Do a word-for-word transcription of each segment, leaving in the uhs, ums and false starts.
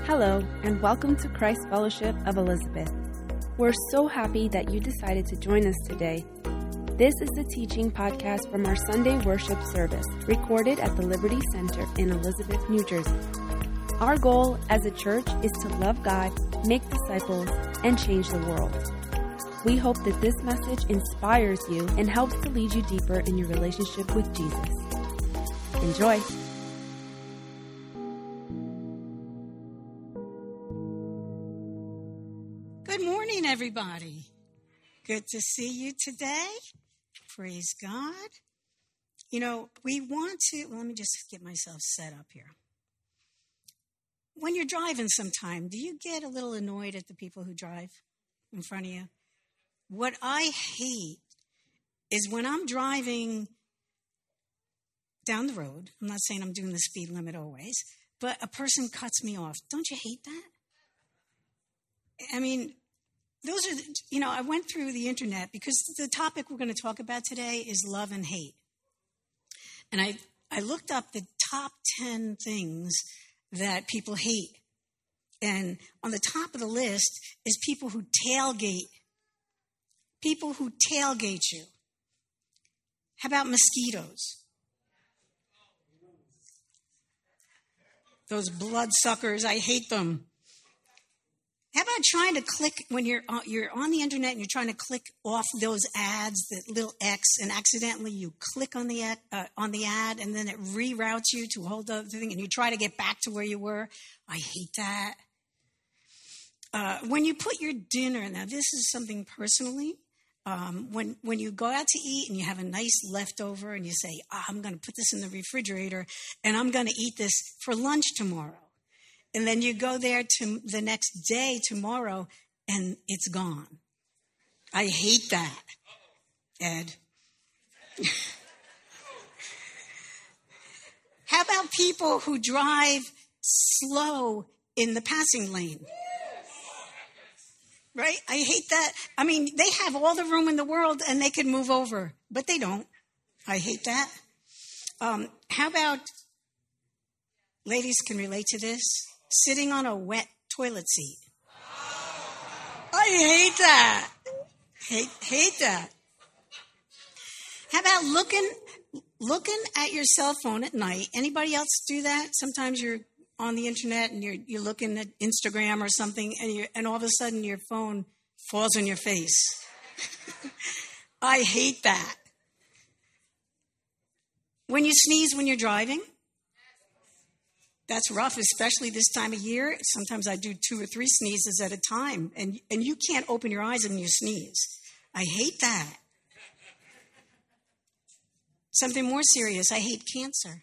Hello, and welcome to Christ Fellowship of Elizabeth. We're so happy that you decided to join us today. This is the teaching podcast from our Sunday worship service, recorded at the Liberty Center in Elizabeth, New Jersey. Our goal as a church is to love God, make disciples, and change the world. We hope that this message inspires you and helps to lead you deeper in your relationship with Jesus. Enjoy! Good morning, everybody. Good to see you today. Praise God. You know, we want to, well, let me just get myself set up here. When you're driving sometime, do you get a little annoyed at the people who drive in front of you? What I hate is when I'm driving down the road, I'm not saying I'm doing the speed limit always, but a person cuts me off. Don't you hate that? I mean, those are, you know, I went through the internet because the topic we're going to talk about today is love and hate. And I, I looked up the top ten things that people hate. And on the top of the list is people who tailgate. People who tailgate you. How about mosquitoes? Those bloodsuckers, I hate them. How about trying to click when you're on, you're on the internet and you're trying to click off those ads, that little X, and accidentally you click on the uh, on the ad and then it reroutes you to a whole other thing and you try to get back to where you were? I hate that. Uh, when you put your dinner, now this is something personally, um, when, when you go out to eat and you have a nice leftover and you say, oh, I'm going to put this in the refrigerator and I'm going to eat this for lunch tomorrow. And then you go there to the next day, tomorrow, and it's gone. I hate that, Ed. How about people who drive slow in the passing lane? Right? I hate that. I mean, they have all the room in the world and they can move over, but they don't. I hate that. Um, how about, ladies can relate to this, sitting on a wet toilet seat? I hate that. Hate, hate that. How about looking looking at your cell phone at night? Anybody else do that? Sometimes you're on the internet and you're you're looking at Instagram or something, and you and all of a sudden your phone falls on your face. I hate that. When you sneeze when you're driving, that's rough, especially this time of year. Sometimes I do two or three sneezes at a time, and, and you can't open your eyes when you sneeze. I hate that. Something more serious, I hate cancer.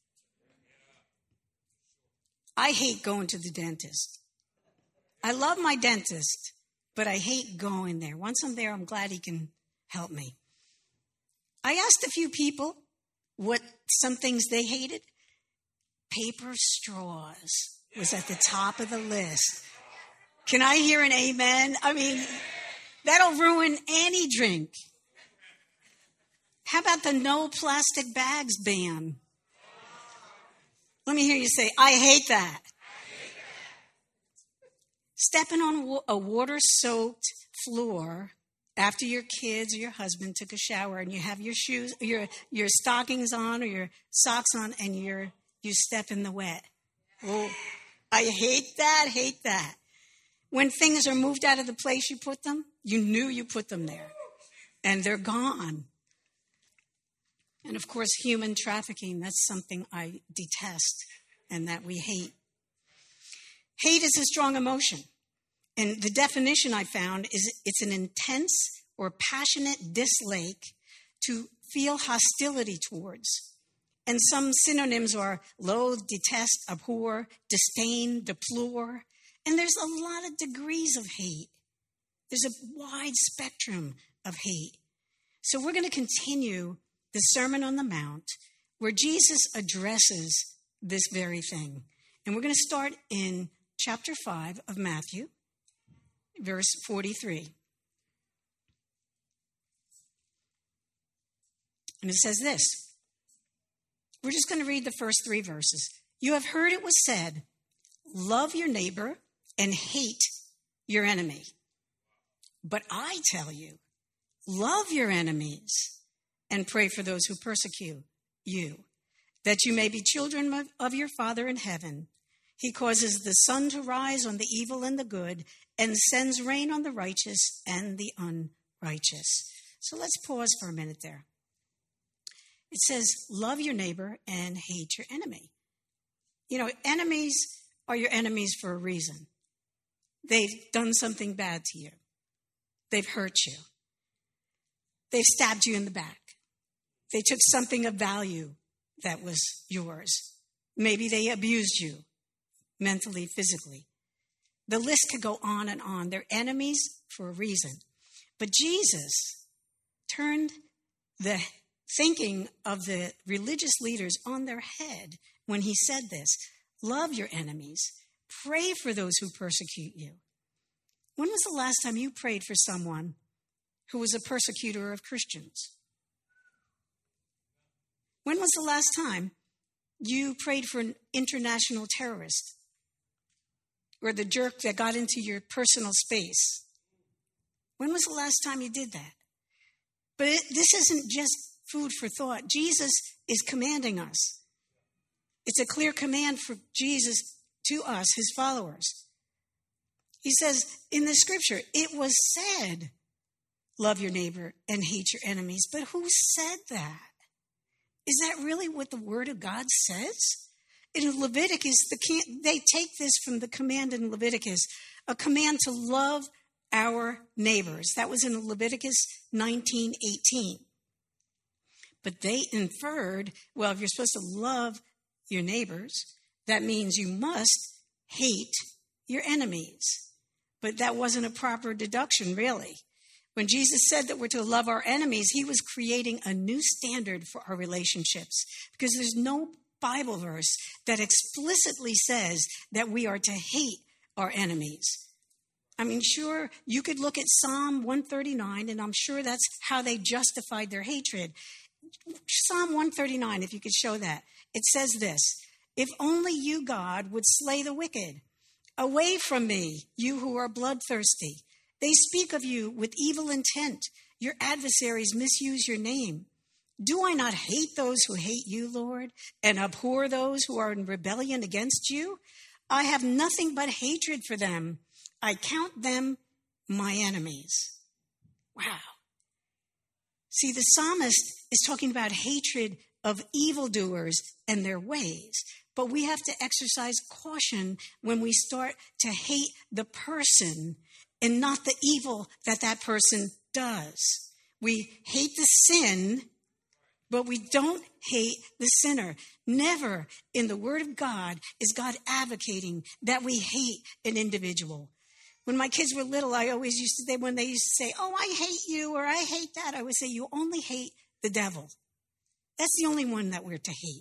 I hate going to the dentist. I love my dentist, but I hate going there. Once I'm there, I'm glad he can help me. I asked a few people what some things they hated. Paper straws was at the top of the list. Can I hear an amen? I mean, that'll ruin any drink. How about the no plastic bags ban? Let me hear you say, I hate that. Stepping on a water-soaked floor after your kids or your husband took a shower and you have your shoes, your your stockings on or your socks on, and you're you step in the wet. Oh, I hate that, hate that. When things are moved out of the place you put them, you knew you put them there, and they're gone. And of course, human trafficking, that's something I detest and that we hate. Hate is a strong emotion. And the definition I found is it's an intense or passionate dislike to feel hostility towards. And some synonyms are loathe, detest, abhor, disdain, deplore. And there's a lot of degrees of hate. There's a wide spectrum of hate. So we're going to continue the Sermon on the Mount where Jesus addresses this very thing. And we're going to start in chapter five of Matthew, verse forty-three. And it says this. We're just going to read the first three verses. You have heard it was said, love your neighbor and hate your enemy. But I tell you, love your enemies and pray for those who persecute you, that you may be children of, of your Father in heaven. He causes the sun to rise on the evil and the good and sends rain on the righteous and the unrighteous. So let's pause for a minute there. It says, love your neighbor and hate your enemy. You know, enemies are your enemies for a reason. They've done something bad to you. They've hurt you. They've stabbed you in the back. They took something of value that was yours. Maybe they abused you mentally, physically. The list could go on and on. They're enemies for a reason. But Jesus turned the thinking of the religious leaders on their head when he said this. Love your enemies. Pray for those who persecute you. When was the last time you prayed for someone who was a persecutor of Christians? When was the last time you prayed for an international terrorist or the jerk that got into your personal space? When was the last time you did that? But it, this isn't just food for thought. Jesus is commanding us. It's a clear command for Jesus to us, his followers. He says in the scripture, it was said, love your neighbor and hate your enemies. But who said that? Is that really what the word of God says? In Leviticus, the, they take this from the command in Leviticus, a command to love our neighbors. That was in Leviticus nineteen eighteen. But they inferred, well, if you're supposed to love your neighbors, that means you must hate your enemies. But that wasn't a proper deduction, really. When Jesus said that we're to love our enemies, he was creating a new standard for our relationships, because there's no Bible verse that explicitly says that we are to hate our enemies. I mean, sure, you could look at Psalm one thirty-nine, and I'm sure that's how they justified their hatred. Psalm one thirty-nine, if you could show that. It says this, if only you, God, would slay the wicked. Away from me, you who are bloodthirsty. They speak of you with evil intent. Your adversaries misuse your name. Do I not hate those who hate you, Lord, and abhor those who are in rebellion against you? I have nothing but hatred for them. I count them my enemies. Wow. See, the psalmist is talking about hatred of evildoers and their ways. But we have to exercise caution when we start to hate the person and not the evil that that person does. We hate the sin, but we don't hate the sinner. Never in the Word of God is God advocating that we hate an individual. When my kids were little, I always used to say, when they used to say, oh, I hate you, or I hate that, I would say, you only hate the devil. That's the only one that we're to hate.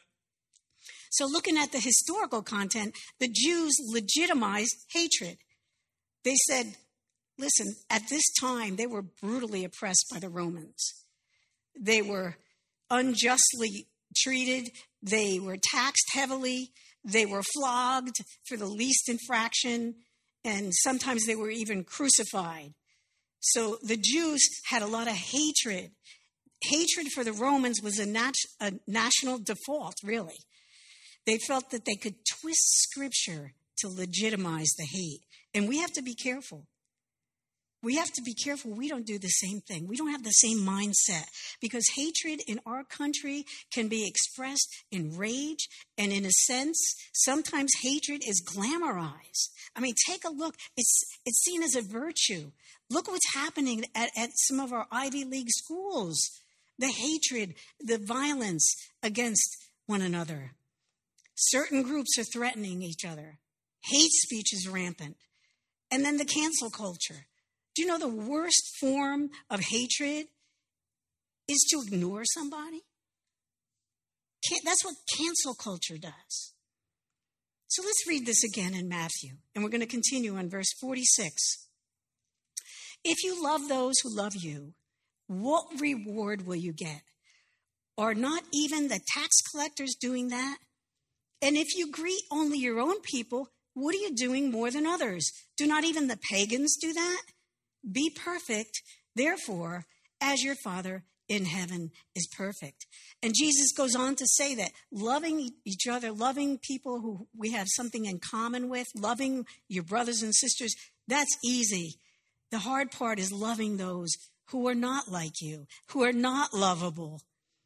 So looking at the historical content, the Jews legitimized hatred. They said, listen, at this time, they were brutally oppressed by the Romans. They were unjustly treated. They were taxed heavily. They were flogged for the least infraction. And sometimes they were even crucified. So the Jews had a lot of hatred. Hatred for the Romans was a, nat- a national default, really. They felt that they could twist Scripture to legitimize the hate. And we have to be careful. We have to be careful we don't do the same thing. We don't have the same mindset, because hatred in our country can be expressed in rage. And in a sense, sometimes hatred is glamorized. I mean, take a look. It's, it's seen as a virtue. Look what's happening at, at some of our Ivy League schools. The hatred, the violence against one another. Certain groups are threatening each other. Hate speech is rampant. And then the cancel culture. Do you know the worst form of hatred is to ignore somebody? Can- that's what cancel culture does. So let's read this again in Matthew, and we're going to continue on verse forty-six. If you love those who love you, what reward will you get? Are not even the tax collectors doing that? And if you greet only your own people, What are you doing more than others? Do not even the pagans do that? Be perfect, therefore, as your Father in heaven is perfect. And Jesus goes on to say that loving each other, loving people who we have something in common with, loving your brothers and sisters, that's easy. The hard part is loving those who are not like you, who are not lovable.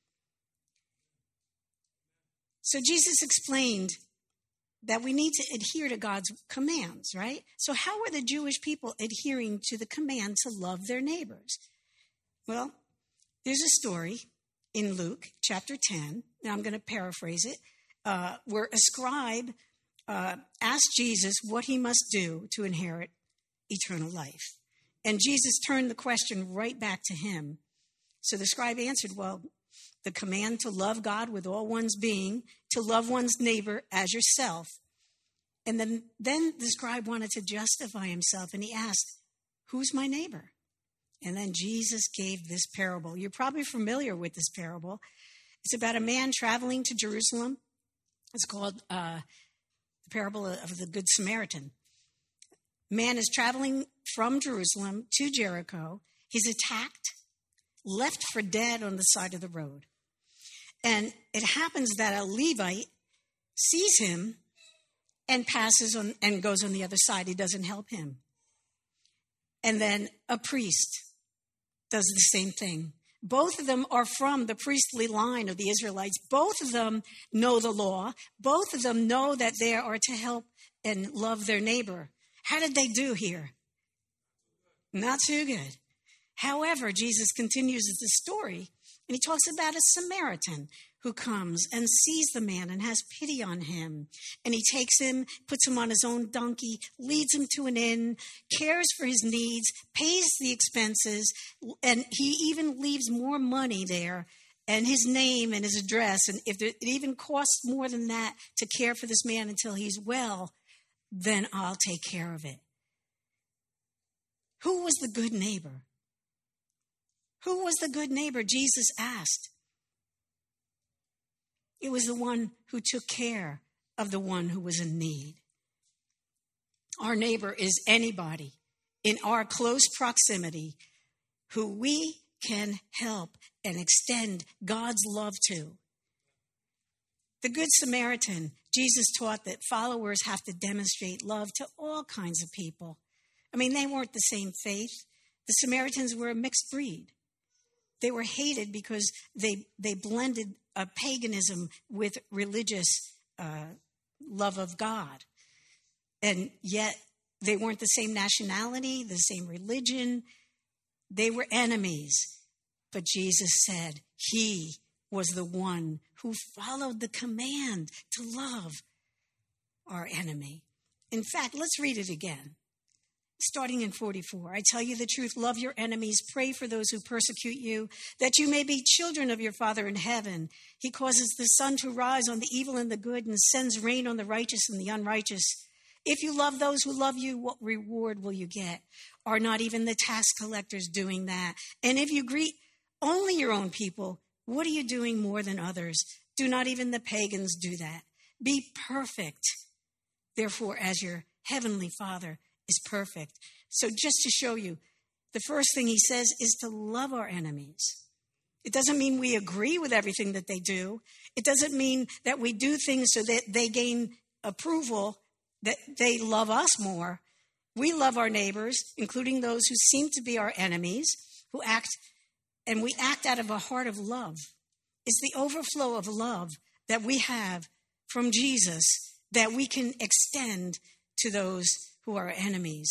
So Jesus explained that we need to adhere to God's commands, right? So how were the Jewish people adhering to the command to love their neighbors? Well, there's a story in Luke chapter ten, and I'm going to paraphrase it, uh, where a scribe uh, asked Jesus what he must do to inherit eternal life. And Jesus turned the question right back to him. So the scribe answered, well, the command to love God with all one's being, to love one's neighbor as yourself. And then, then the scribe wanted to justify himself, and he asked, who's my neighbor? And then Jesus gave this parable. You're probably familiar with this parable. It's about a man traveling to Jerusalem. It's called uh, the parable of the Good Samaritan. Man is traveling from Jerusalem to Jericho. He's attacked, left for dead on the side of the road. And it happens that a Levite sees him and passes on and goes on the other side. He doesn't help him. And then a priest does the same thing. Both of them are from the priestly line of the Israelites. Both of them know the law. Both of them know that they are to help and love their neighbor. How did they do here? Not too good. However, Jesus continues the story, and he talks about a Samaritan who comes and sees the man and has pity on him. And he takes him, puts him on his own donkey, leads him to an inn, cares for his needs, pays the expenses, and he even leaves more money there and his name and his address. And if it even costs more than that to care for this man until he's well, then I'll take care of it. Who was the good neighbor? Who was the good neighbor? Jesus asked. It was the one who took care of the one who was in need. Our neighbor is anybody in our close proximity who we can help and extend God's love to. The Good Samaritan, Jesus taught that followers have to demonstrate love to all kinds of people. I mean, they weren't the same faith. The Samaritans were a mixed breed. They were hated because they they blended uh, paganism with religious uh, love of God. And yet they weren't the same nationality, the same religion. They were enemies. But Jesus said he was the one who followed the command to love our enemy. In fact, let's read it again. Starting in forty-four, I tell you the truth, love your enemies, pray for those who persecute you, that you may be children of your Father in heaven. He causes the sun to rise on the evil and the good and sends rain on the righteous and the unrighteous. If you love those who love you, what reward will you get? Are not even the tax collectors doing that? And if you greet only your own people, what are you doing more than others? Do not even the pagans do that? Be perfect, therefore, as your heavenly Father is perfect. So just to show you, the first thing he says is to love our enemies. It doesn't mean we agree with everything that they do. It doesn't mean that we do things so that they gain approval, that they love us more. We love our neighbors, including those who seem to be our enemies, who act, and we act out of a heart of love. It's the overflow of love that we have from Jesus that we can extend to those who are enemies.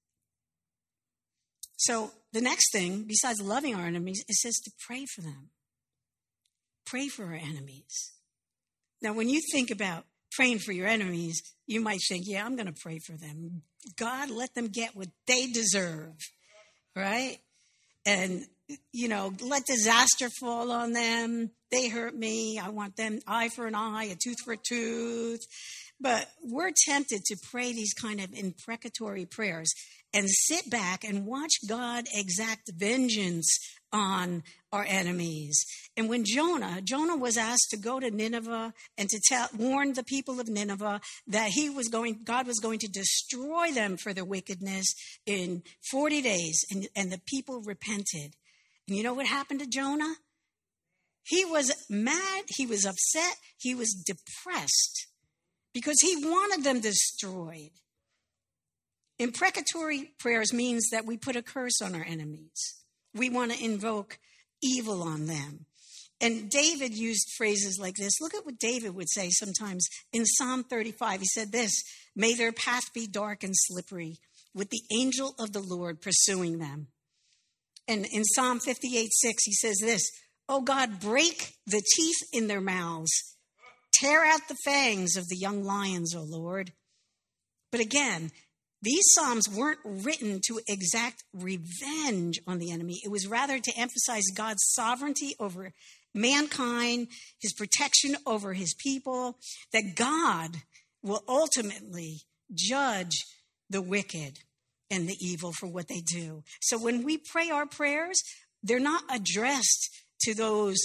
So the next thing, besides loving our enemies, it says to pray for them. Pray for our enemies. Now, when you think about praying for your enemies, you might think, yeah, I'm going to pray for them. God, let them get what they deserve, right? And, you know, let disaster fall on them. They hurt me. I want them eye for an eye, a tooth for a tooth. But we're tempted to pray these kind of imprecatory prayers and sit back and watch God exact vengeance on our enemies. And when Jonah, Jonah was asked to go to Nineveh and to tell, warn the people of Nineveh that he was going, God was going to destroy them for their wickedness in forty days. And, and the people repented. And you know what happened to Jonah? He was mad. He was upset. He was depressed because he wanted them destroyed. Imprecatory prayers means that we put a curse on our enemies. We want to invoke evil on them. And David used phrases like this. Look at what David would say sometimes. In Psalm thirty-five, he said this, "May their path be dark and slippery, with the angel of the Lord pursuing them." And in Psalm fifty-eight six, he says this, "Oh God, break the teeth in their mouths. Tear out the fangs of the young lions, O Lord." But again, these Psalms weren't written to exact revenge on the enemy. It was rather to emphasize God's sovereignty over mankind, his protection over his people, that God will ultimately judge the wicked and the evil for what they do. So when we pray our prayers, they're not addressed to those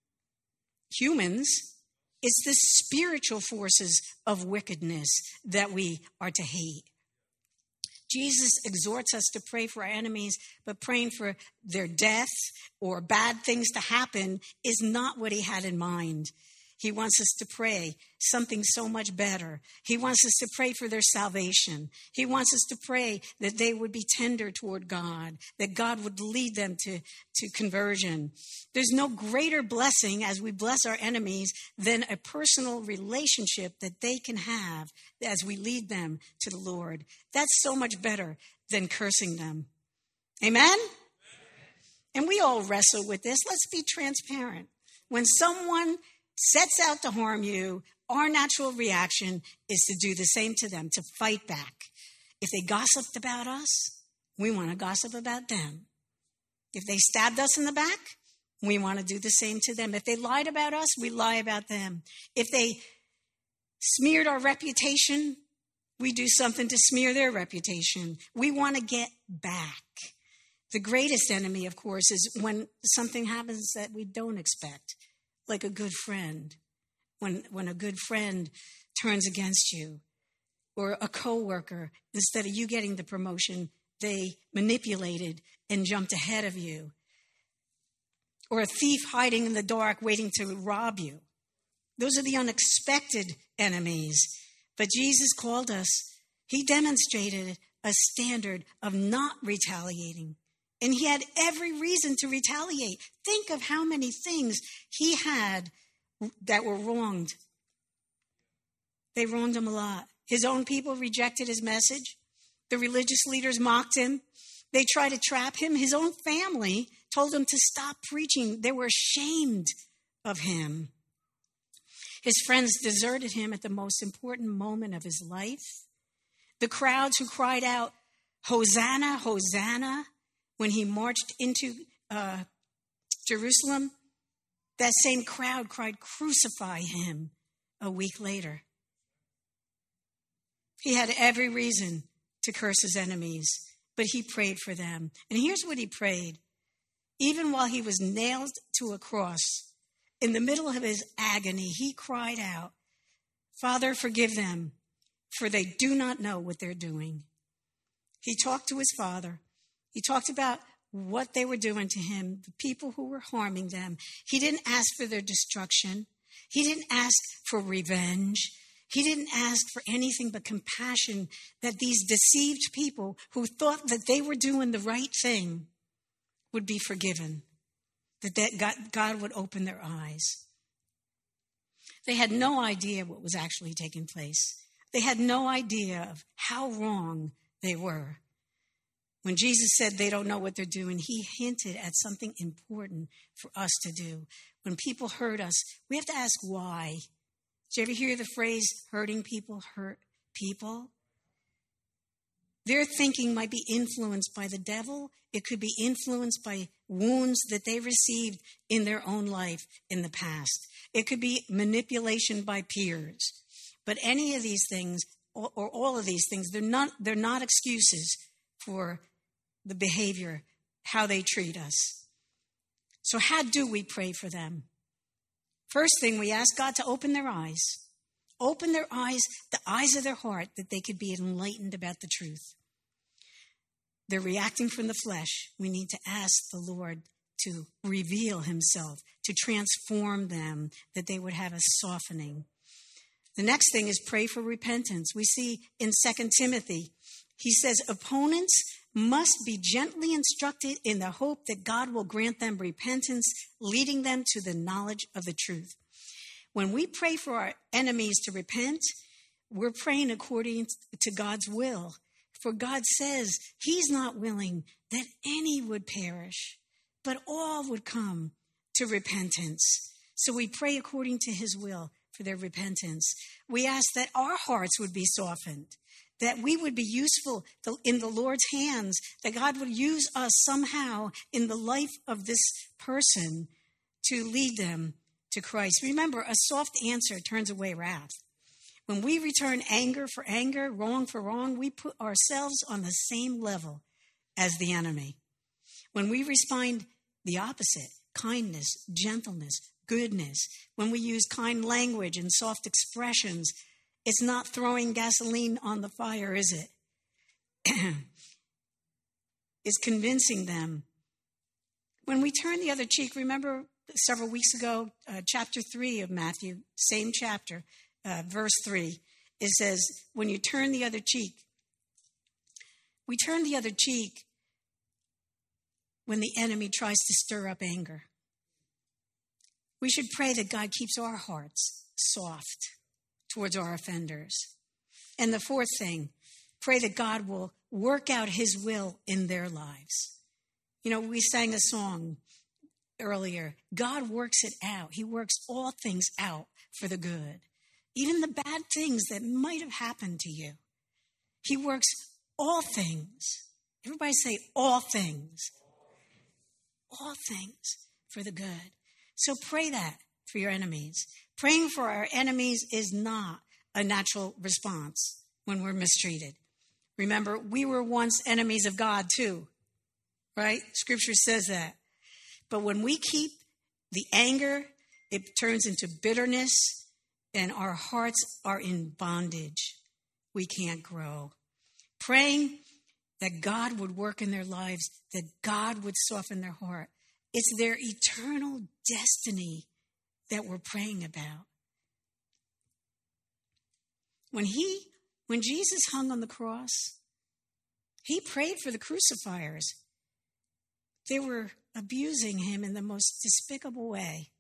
humans. It's the spiritual forces of wickedness that we are to hate. Jesus exhorts us to pray for our enemies, but praying for their death or bad things to happen is not what he had in mind. He wants us to pray something so much better. He wants us to pray for their salvation. He wants us to pray that they would be tender toward God, that God would lead them to, to conversion. There's no greater blessing as we bless our enemies than a personal relationship that they can have as we lead them to the Lord. That's so much better than cursing them. Amen? Amen. And we all wrestle with this. Let's be transparent. When someone sets out to harm you, our natural reaction is to do the same to them, to fight back. If they gossiped about us, we want to gossip about them. If they stabbed us in the back, we want to do the same to them. If they lied about us, we lie about them. If they smeared our reputation, we do something to smear their reputation. We want to get back. The greatest enemy, of course, is when something happens that we don't expect. Like a good friend, when when a good friend turns against you, or a coworker, instead of you getting the promotion, they manipulated and jumped ahead of you, or a thief hiding in the dark waiting to rob you. Those are the unexpected enemies. But Jesus called us, he demonstrated a standard of not retaliating. And he had every reason to retaliate. Think of how many things he had that were wronged. They wronged him a lot. His own people rejected his message. The religious leaders mocked him. They tried to trap him. His own family told him to stop preaching. They were ashamed of him. His friends deserted him at the most important moment of his life. The crowds who cried out, "Hosanna, Hosanna," when he marched into uh, Jerusalem, that same crowd cried, "Crucify him," a week later. He had every reason to curse his enemies, but he prayed for them. And here's what he prayed. Even while he was nailed to a cross, in the middle of his agony, he cried out, "Father, forgive them, for they do not know what they're doing." He talked to his Father. He talked about what they were doing to him, the people who were harming them. He didn't ask for their destruction. He didn't ask for revenge. He didn't ask for anything but compassion, that these deceived people who thought that they were doing the right thing would be forgiven, that God, God would open their eyes. They had no idea what was actually taking place. They had no idea of how wrong they were. When Jesus said they don't know what they're doing, he hinted at something important for us to do. When people hurt us, we have to ask why. Did you ever hear the phrase, hurting people hurt people? Their thinking might be influenced by the devil. It could be influenced by wounds that they received in their own life in the past. It could be manipulation by peers. But any of these things, or, or all of these things, they're not, they're not excuses for the behavior, how they treat us. So how do we pray for them? First thing, we ask God to open their eyes. Open their eyes, the eyes of their heart, that they could be enlightened about the truth. They're reacting from the flesh. We need to ask the Lord to reveal himself, to transform them, that they would have a softening. The next thing is pray for repentance. We see in Second Timothy, he says, opponents must be gently instructed in the hope that God will grant them repentance, leading them to the knowledge of the truth. When we pray for our enemies to repent, we're praying according to God's will. For God says he's not willing that any would perish, but all would come to repentance. So we pray according to his will for their repentance. We ask that our hearts would be softened, that we would be useful in the Lord's hands, that God would use us somehow in the life of this person to lead them to Christ. Remember, a soft answer turns away wrath. When we return anger for anger, wrong for wrong, we put ourselves on the same level as the enemy. When we respond the opposite, kindness, gentleness, goodness, when we use kind language and soft expressions, it's not throwing gasoline on the fire, is it? It's convincing them. When we turn the other cheek, remember several weeks ago, uh, chapter three of Matthew, same chapter, uh, verse three, it says, when you turn the other cheek, we turn the other cheek when the enemy tries to stir up anger. We should pray that God keeps our hearts soft towards our offenders. And the fourth thing, pray that God will work out his will in their lives. You know, we sang a song earlier. God works it out. He works all things out for the good. Even the bad things that might have happened to you. He works all things. Everybody say all things. All things for the good. So pray that for your enemies. Praying for our enemies is not a natural response when we're mistreated. Remember, we were once enemies of God too, right? Scripture says that. But when we keep the anger, it turns into bitterness, and our hearts are in bondage. We can't grow. Praying that God would work in their lives, that God would soften their heart. It's their eternal destiny that we're praying about. When he, when Jesus hung on the cross, he prayed for the crucifiers. They were abusing him in the most despicable way.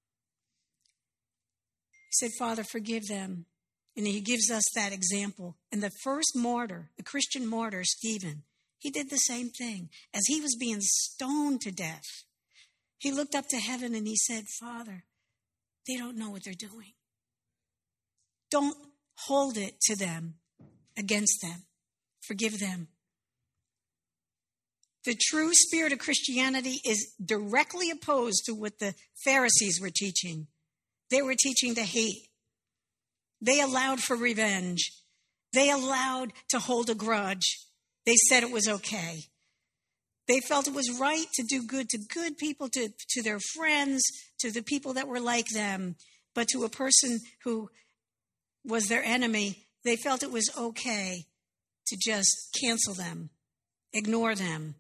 He said, Father, forgive them. And he gives us that example. And the first martyr, the Christian martyr, Stephen, he did the same thing. As he was being stoned to death, he looked up to heaven and he said, Father, they don't know what they're doing. Don't hold it to them, against them. Forgive them. The true spirit of Christianity is directly opposed to what the Pharisees were teaching. They were teaching to hate. They allowed for revenge. They allowed to hold a grudge. They said it was okay. They felt it was right to do good to good people, to, to their friends, to the people that were like them. But to a person who was their enemy, they felt it was okay to just cancel them, ignore them.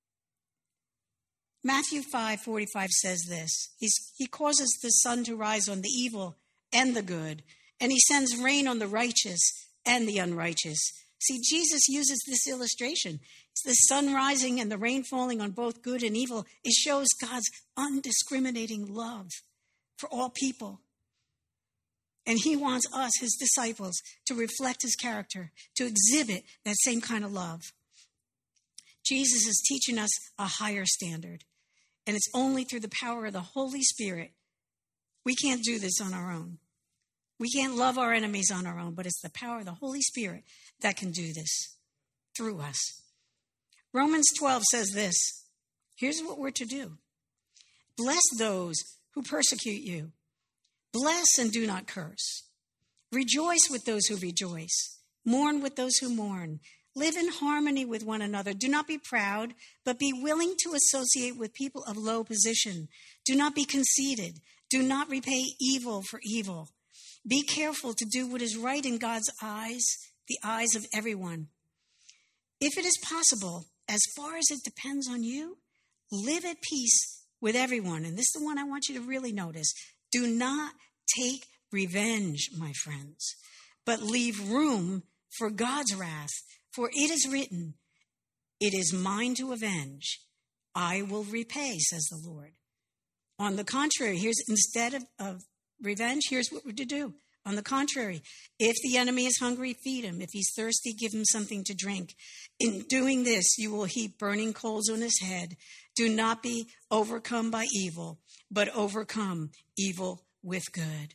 Matthew five forty-five says this. He's, he causes the sun to rise on the evil and the good, and he sends rain on the righteous and the unrighteous. See, Jesus uses this illustration. It's the sun rising and the rain falling on both good and evil. It shows God's undiscriminating love for all people. And he wants us, his disciples, to reflect his character, to exhibit that same kind of love. Jesus is teaching us a higher standard. And it's only through the power of the Holy Spirit. We can't do this on our own. We can't love our enemies on our own, but it's the power of the Holy Spirit that can do this through us. Romans twelve says this. Here's what we're to do. Bless those who persecute you. Bless and do not curse. Rejoice with those who rejoice. Mourn with those who mourn. Live in harmony with one another. Do not be proud, but be willing to associate with people of low position. Do not be conceited. Do not repay evil for evil. Be careful to do what is right in God's eyes, the eyes of everyone. If it is possible, as far as it depends on you, live at peace with everyone. And this is the one I want you to really notice. Do not take revenge, my friends, but leave room for God's wrath. For it is written, it is mine to avenge. I will repay, says the Lord. On the contrary, here's instead of, of revenge, here's what we're to do. On the contrary, if the enemy is hungry, feed him. If he's thirsty, give him something to drink. In doing this, you will heap burning coals on his head. Do not be overcome by evil, but overcome evil with good.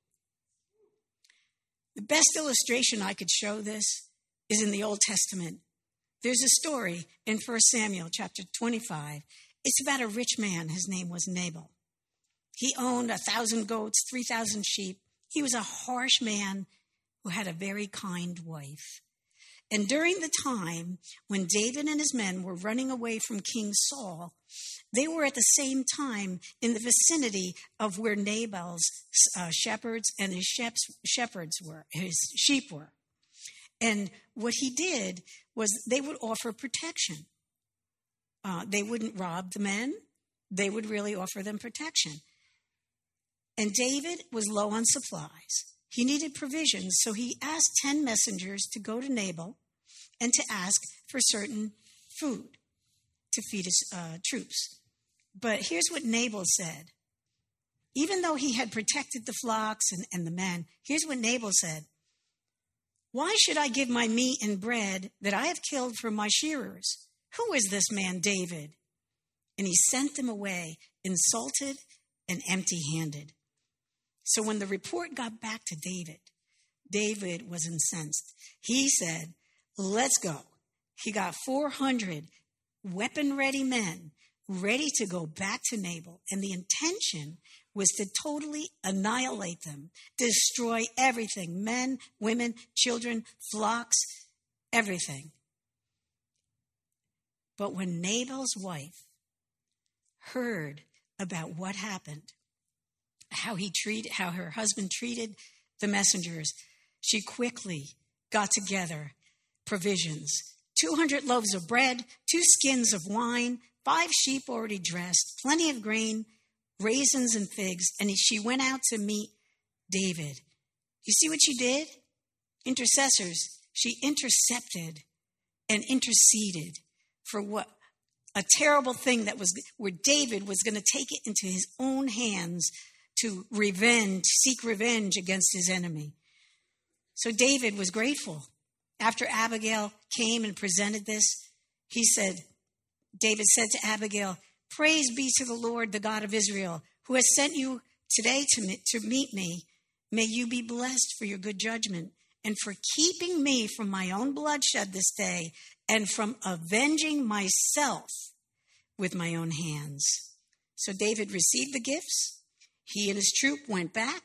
The best illustration I could show this is in the Old Testament. There's a story in First Samuel chapter twenty-five. It's about a rich man. His name was Nabal. He owned a thousand goats, three thousand sheep. He was a harsh man who had a very kind wife. And during the time when David and his men were running away from King Saul, they were at the same time in the vicinity of where Nabal's uh, shepherds and his shepherds were, his sheep were. And what he did was they would offer protection. Uh, they wouldn't rob the men. They would really offer them protection. And David was low on supplies. He needed provisions, so he asked ten messengers to go to Nabal and to ask for certain food to feed his uh, troops. But here's what Nabal said. Even though he had protected the flocks and, and the men, here's what Nabal said. Why should I give my meat and bread that I have killed for my shearers? Who is this man David? And he sent them away, insulted and empty-handed. So when the report got back to David, David was incensed. He said, let's go. He got four hundred weapon-ready men ready to go back to Nabal. And the intention was to totally annihilate them, destroy everything, men, women, children, flocks, everything. But when Nabal's wife heard about what happened, how he treated, how her husband treated the messengers, she quickly got together provisions. two hundred loaves of bread, two skins of wine, five sheep already dressed, plenty of grain, raisins and figs, and she went out to meet David. You see what she did? Intercessors. She intercepted and interceded for what a terrible thing that was, where David was going to take it into his own hands to revenge, seek revenge against his enemy. So David was grateful. After Abigail came and presented this, he said, David said to Abigail, praise be to the Lord, the God of Israel, who has sent you today to, me, to meet me. May you be blessed for your good judgment and for keeping me from my own bloodshed this day and from avenging myself with my own hands. So David received the gifts. He and his troop went back.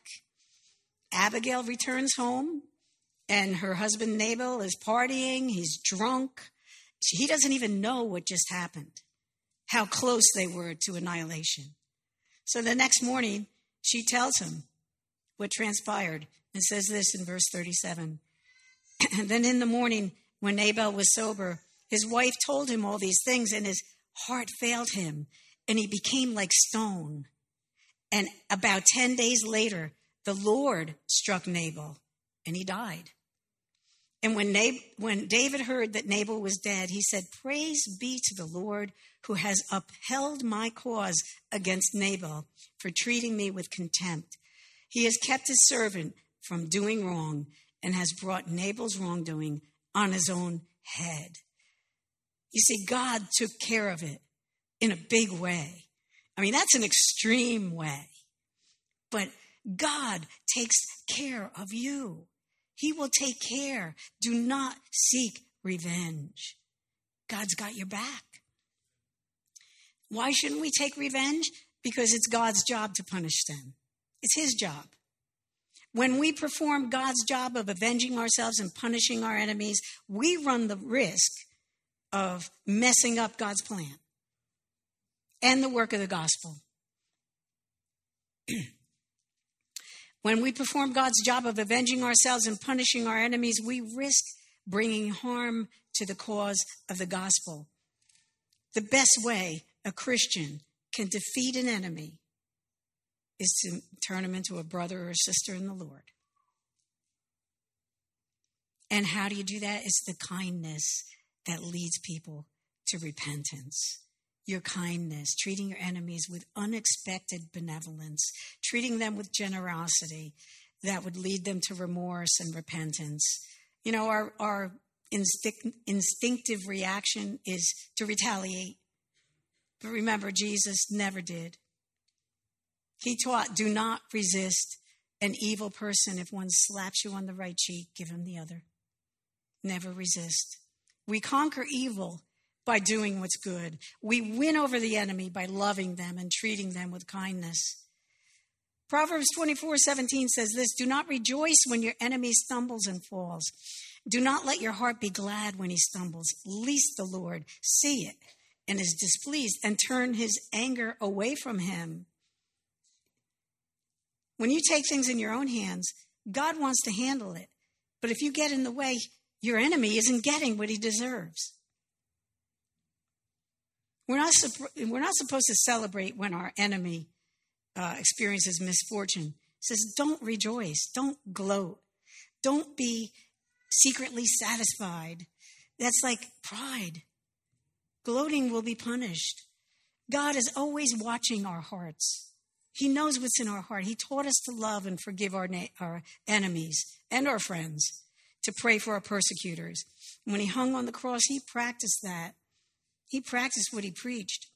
Abigail returns home, and her husband Nabal is partying. He's drunk. He doesn't even know what just happened, how close they were to annihilation. So the next morning, she tells him what transpired and says this in verse thirty-seven. And then in the morning, when Nabal was sober, his wife told him all these things, and his heart failed him, and he became like stone. And about ten days later, the Lord struck Nabal, and he died. And when, Nab- when David heard that Nabal was dead, he said, praise be to the Lord who has upheld my cause against Nabal for treating me with contempt. He has kept his servant from doing wrong and has brought Nabal's wrongdoing on his own head. You see, God took care of it in a big way. I mean, that's an extreme way. But God takes care of you. He will take care. Do not seek revenge. God's got your back. Why shouldn't we take revenge? Because it's God's job to punish them. It's his job. When we perform God's job of avenging ourselves and punishing our enemies, we run the risk of messing up God's plan and the work of the gospel. When we perform God's job of avenging ourselves and punishing our enemies, we risk bringing harm to the cause of the gospel. The best way a Christian can defeat an enemy is to turn him into a brother or sister in the Lord. And how do you do that? It's the kindness that leads people to repentance. Your kindness, treating your enemies with unexpected benevolence, treating them with generosity that would lead them to remorse and repentance. You know, our, our instinct, instinctive reaction is to retaliate. But remember, Jesus never did. He taught, do not resist an evil person. If one slaps you on the right cheek, give him the other. Never resist. We conquer evil by doing what's good. We win over the enemy by loving them and treating them with kindness. Proverbs twenty-four seventeen says this, do not rejoice when your enemy stumbles and falls. Do not let your heart be glad when he stumbles, lest the Lord see it and is displeased and turn his anger away from him. When you take things in your own hands, God wants to handle it. But if you get in the way, your enemy isn't getting what he deserves. We're not, we're not supposed to celebrate when our enemy uh, experiences misfortune. It says, don't rejoice. Don't gloat. Don't be secretly satisfied. That's like pride. Gloating will be punished. God is always watching our hearts. He knows what's in our heart. He taught us to love and forgive our, na- our enemies and our friends, to pray for our persecutors. When he hung on the cross, he practiced that. He practiced what he preached.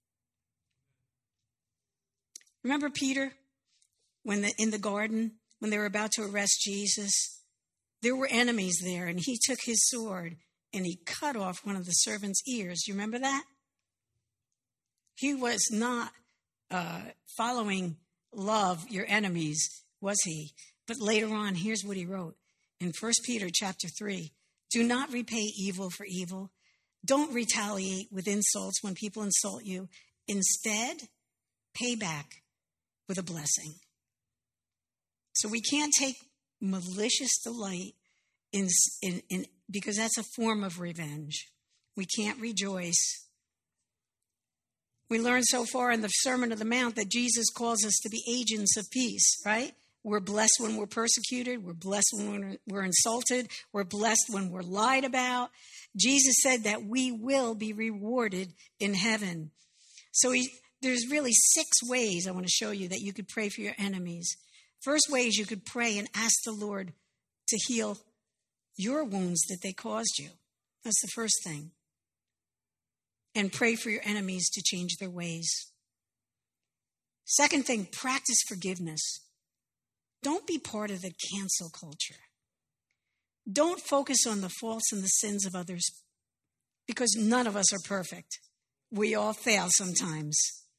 Remember Peter, when the, in the garden, when they were about to arrest Jesus, there were enemies there, and he took his sword and he cut off one of the servants' ears. You remember that? He was not uh, following love your enemies, was he? But later on, here's what he wrote in First Peter chapter three. Do not repay evil for evil. Don't retaliate with insults when people insult you. Instead, pay back with a blessing. So we can't take malicious delight in, in, in because that's a form of revenge. We can't rejoice. We learned so far in the Sermon on the Mount that Jesus calls us to be agents of peace, right? We're blessed when we're persecuted. We're blessed when we're insulted. We're blessed when we're lied about. Jesus said that we will be rewarded in heaven. So he, there's really six ways I want to show you that you could pray for your enemies. First way is you could pray and ask the Lord to heal your wounds that they caused you. That's the first thing. And pray for your enemies to change their ways. Second thing, practice forgiveness. Don't be part of the cancel culture. Don't focus on the faults and the sins of others, because none of us are perfect. We all fail sometimes.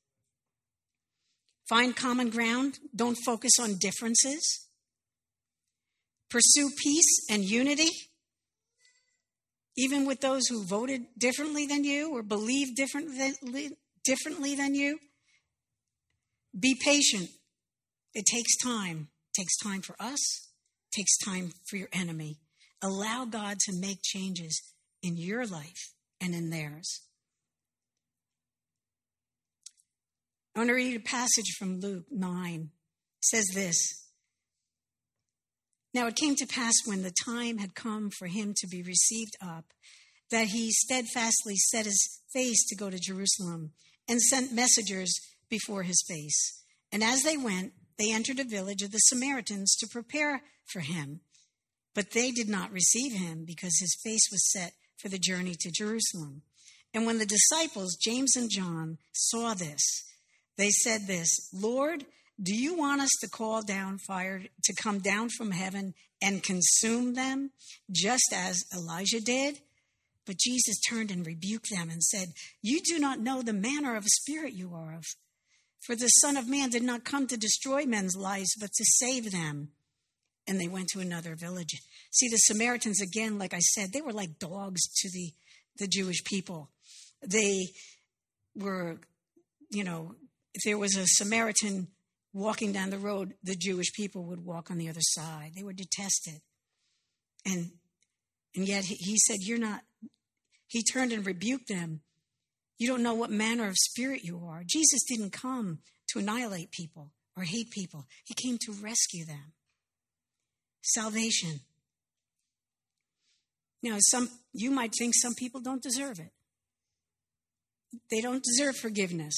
Find common ground. Don't focus on differences. Pursue peace and unity, even with those who voted differently than you or believe differently, differently than you. Be patient. It takes time. It takes time for us. It takes time for your enemy. Allow God to make changes in your life and in theirs. I want to read a passage from Luke nine. It says this. Now it came to pass when the time had come for him to be received up, that he steadfastly set his face to go to Jerusalem and sent messengers before his face. And as they went, they entered a village of the Samaritans to prepare for him. But they did not receive him because his face was set for the journey to Jerusalem. And when the disciples, James and John, saw this, they said this, Lord, do you want us to call down fire to come down from heaven and consume them, just as Elijah did? But Jesus turned and rebuked them and said, you do not know the manner of spirit you are of. For the Son of Man did not come to destroy men's lives, but to save them. and they went to another village. See, the Samaritans, again, like I said, they were like dogs to the, the Jewish people. They were, you know, if there was a Samaritan walking down the road, the Jewish people would walk on the other side. They were detested. And and yet he, he said, you're not, he turned and rebuked them. You don't know what manner of spirit you are. Jesus didn't come to annihilate people or hate people. He came to rescue them. Salvation. Now, some you might think some people don't deserve it. They don't deserve forgiveness.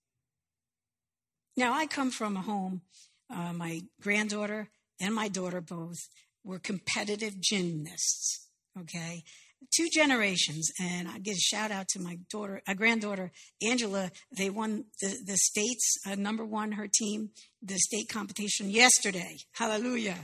Now, I come from a home, uh, my granddaughter and my daughter both were competitive gymnasts, okay? Two generations, and I give a shout out to my daughter, a granddaughter, Angela. They won the, the state's uh, number one, her team, the state competition yesterday. Hallelujah.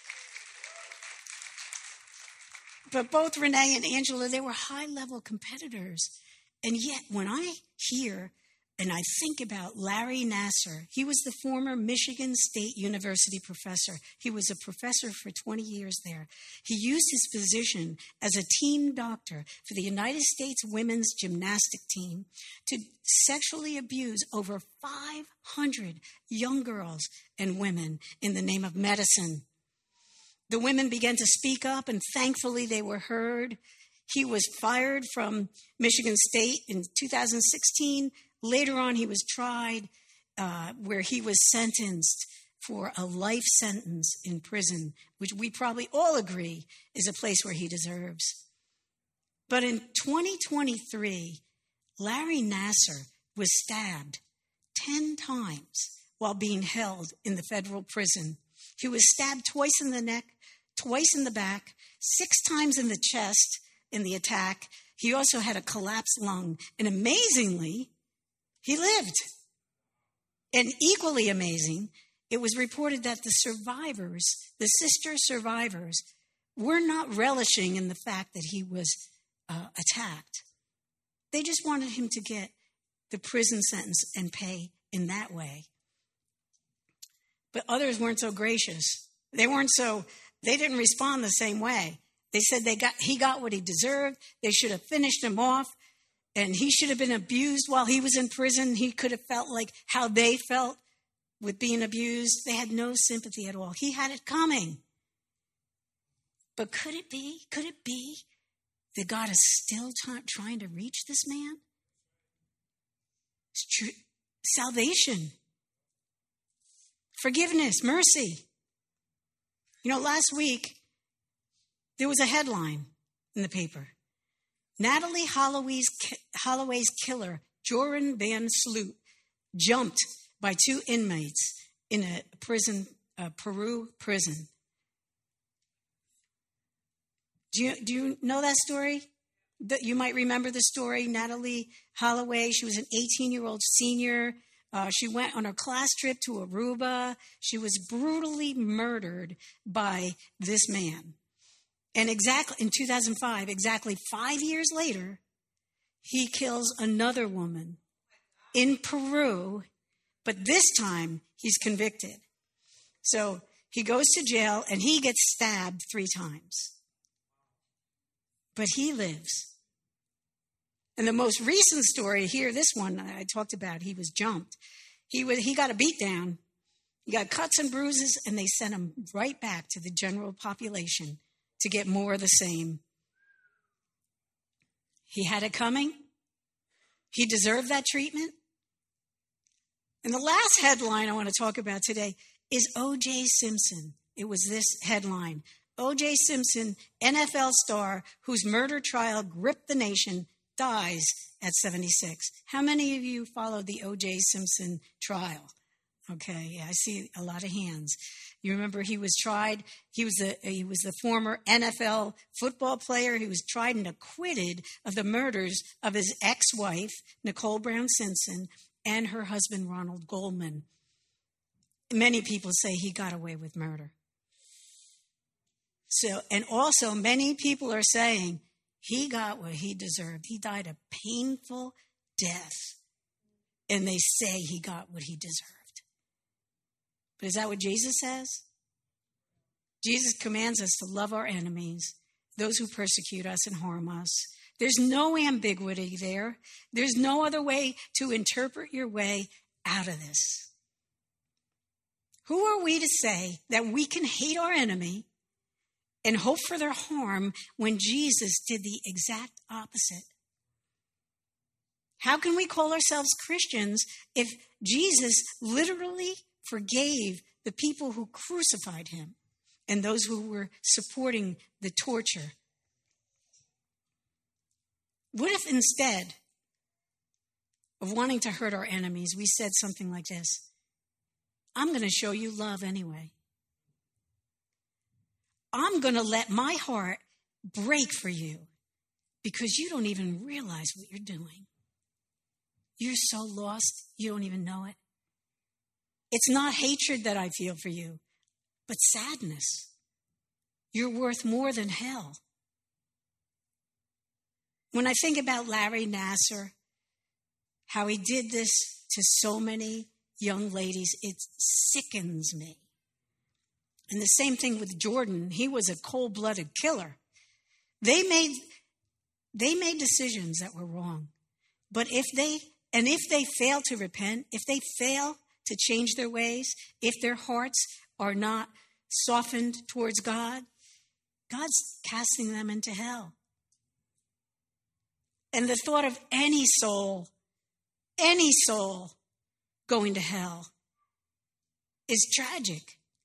But both Renee and Angela, they were high-level competitors. And yet, when I hear and I think about Larry Nassar, he was the former Michigan State University professor. He was a professor for twenty years there. He used his position as a team doctor for the United States women's gymnastic team to sexually abuse over five hundred young girls and women in the name of medicine. The women began to speak up, and thankfully they were heard. He was fired from Michigan State in two thousand sixteen. Later on, he was tried uh, where he was sentenced for a life sentence in prison, which we probably all agree is a place where he deserves. But in twenty twenty-three, Larry Nassar was stabbed ten times while being held in the federal prison. He was stabbed twice in the neck, twice in the back, six times in the chest in the attack. He also had a collapsed lung, and amazingly, he lived. And equally amazing, it was reported that the survivors, the sister survivors, were not relishing in the fact that he was uh, attacked. They just wanted him to get the prison sentence and pay in that way. But others weren't so gracious. They weren't so, they didn't respond the same way. They said they got he got what he deserved. They should have finished him off. And he should have been abused while he was in prison. He could have felt like how they felt with being abused. They had no sympathy at all. He had it coming. But could it be, could it be that God is still t- trying to reach this man? It's true. Salvation, forgiveness, mercy. You know, last week, there was a headline in the paper. Natalie Holloway's, Holloway's killer, Joran Van Sloot, jumped by two inmates in a prison, a Peru prison. Do you, do you know that story? You might remember the story. Natalie Holloway, she was an eighteen-year-old senior. Uh, she went on a class trip to Aruba. She was brutally murdered by this man. And exactly in two thousand five, exactly five years later, he kills another woman in Peru, but this time he's convicted. So he goes to jail and he gets stabbed three times. But he lives. And the most recent story here, this one I talked about, he was jumped. He was, he got a beat down. He got cuts and bruises, and they sent him right back to the general population to get more of the same. He had it coming. He deserved that treatment. And the last headline I want to talk about today is O J Simpson. It was this headline. O J Simpson, N F L star whose murder trial gripped the nation, dies at seventy-six. How many of you followed the O J Simpson trial? Okay, yeah, I see a lot of hands. You remember he was tried. He was the he was the former N F L football player. He was tried and acquitted of the murders of his ex-wife, Nicole Brown Simpson, and her husband, Ronald Goldman. Many people say he got away with murder. So, and also many people are saying he got what he deserved. He died a painful death. And they say he got what he deserved. But is that what Jesus says? Jesus commands us to love our enemies, those who persecute us and harm us. There's no ambiguity there. There's no other way to interpret your way out of this. Who are we to say that we can hate our enemy and hope for their harm when Jesus did the exact opposite? How can we call ourselves Christians if Jesus literally forgave the people who crucified him and those who were supporting the torture? What if instead of wanting to hurt our enemies, we said something like this: I'm going to show you love anyway. I'm going to let my heart break for you because you don't even realize what you're doing. You're so lost, you don't even know it. It's not hatred that I feel for you, but sadness. You're worth more than hell. When I think about Larry Nassar, how he did this to so many young ladies, it sickens me. And the same thing with Jordan. He was a cold-blooded killer. They made, they made decisions that were wrong. But if they, and if they fail to repent, if they fail to change their ways, if their hearts are not softened towards God, God's casting them into hell. And the thought of any soul, any soul going to hell is tragic.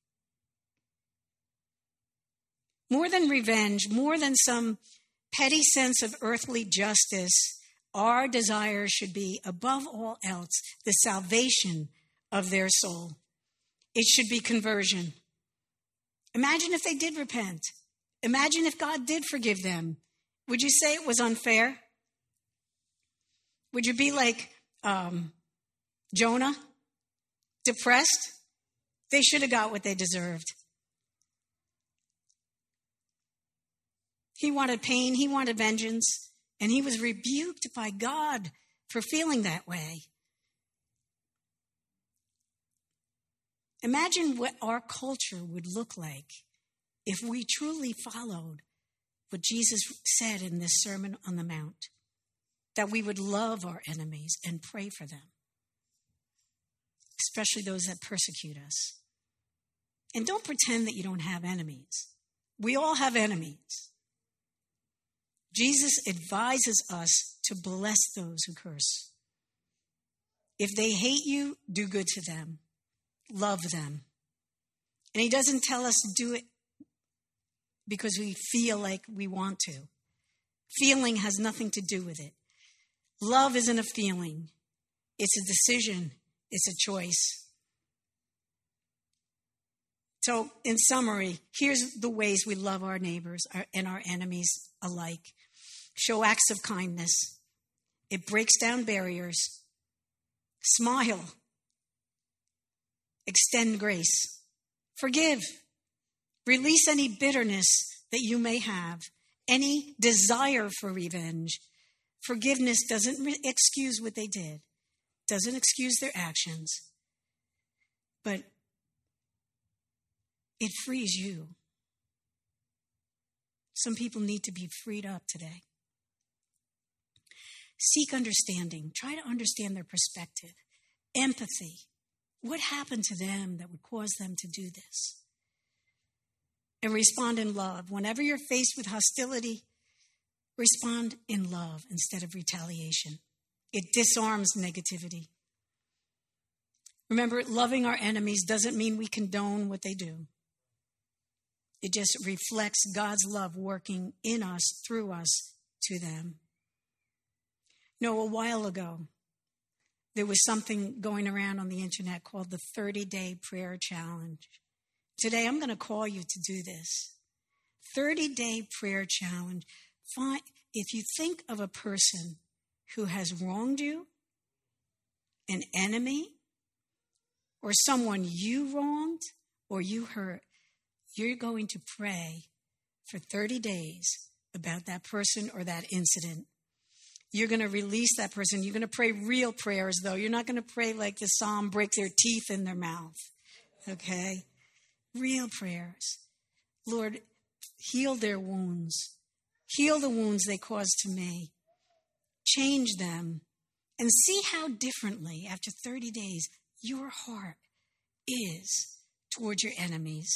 More than revenge, more than some petty sense of earthly justice, our desire should be, above all else, the salvation of their soul. It should be conversion. Imagine if they did repent. Imagine if God did forgive them. Would you say it was unfair? Would you be like um, Jonah, depressed? They should have got what they deserved. He wanted pain, he wanted vengeance, and he was rebuked by God for feeling that way. Imagine what our culture would look like if we truly followed what Jesus said in this Sermon on the Mount, that we would love our enemies and pray for them, especially those that persecute us. And don't pretend that you don't have enemies. We all have enemies. Jesus advises us to bless those who curse. If they hate you, do good to them. Love them. And he doesn't tell us to do it because we feel like we want to. Feeling has nothing to do with it. Love isn't a feeling. It's a decision. It's a choice. So, in summary, here's the ways we love our neighbors and our enemies alike. Show acts of kindness. It breaks down barriers. Smile. Extend grace. Forgive. Release any bitterness that you may have, any desire for revenge. Forgiveness doesn't re- excuse what they did, doesn't excuse their actions, but it frees you. Some people need to be freed up today. Seek understanding. Try to understand their perspective. Empathy. What happened to them that would cause them to do this? And respond in love. Whenever you're faced with hostility, respond in love instead of retaliation. It disarms negativity. Remember, loving our enemies doesn't mean we condone what they do. It just reflects God's love working in us, through us, to them. You know, a while ago, there was something going around on the internet called the thirty-day prayer challenge. Today, I'm going to call you to do this. thirty-day prayer challenge. Find, if you think of a person who has wronged you, an enemy, or someone you wronged or you hurt, you're going to pray for thirty days about that person or that incident. You're going to release that person. You're going to pray real prayers, though. You're not going to pray like the psalm, break their teeth in their mouth. Okay? Real prayers. Lord, heal their wounds. Heal the wounds they caused to me. Change them. And see how differently, after thirty days, your heart is towards your enemies.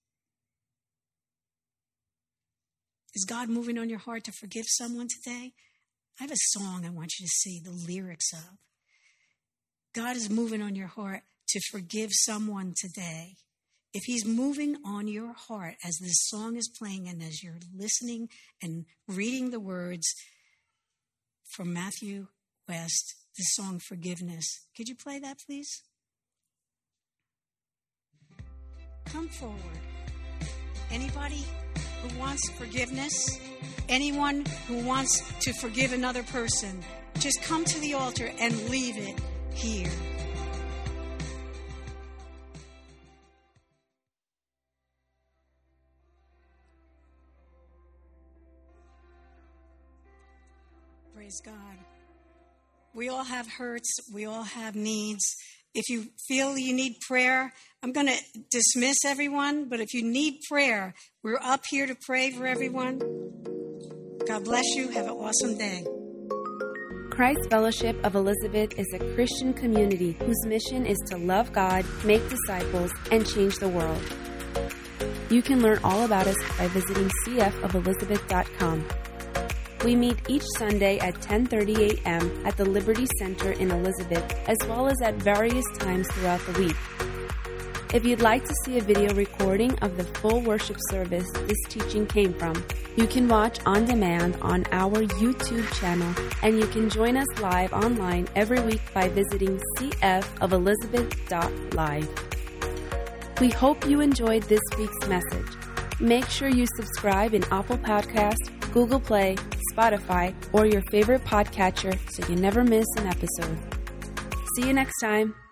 Is God moving on your heart to forgive someone today? I have a song I want you to see the lyrics of. God is moving on your heart to forgive someone today. If he's moving on your heart as this song is playing and as you're listening and reading the words from Matthew West, the song Forgiveness. Could you play that, please? Come forward. Anybody who wants forgiveness? Anyone who wants to forgive another person? Just come to the altar and leave it here. Praise God. We all have hurts. We all have needs. If you feel you need prayer, I'm going to dismiss everyone, but if you need prayer, we're up here to pray for everyone. God bless you. Have an awesome day. Christ Fellowship of Elizabeth is a Christian community whose mission is to love God, make disciples, and change the world. You can learn all about us by visiting c f of elizabeth dot com. We meet each Sunday at ten thirty a.m. at the Liberty Center in Elizabeth, as well as at various times throughout the week. If you'd like to see a video recording of the full worship service this teaching came from, you can watch on demand on our YouTube channel, and you can join us live online every week by visiting c f of elizabeth dot live. We hope you enjoyed this week's message. Make sure you subscribe in Apple Podcasts, Google Play, Spotify, or your favorite podcatcher so you never miss an episode. See you next time.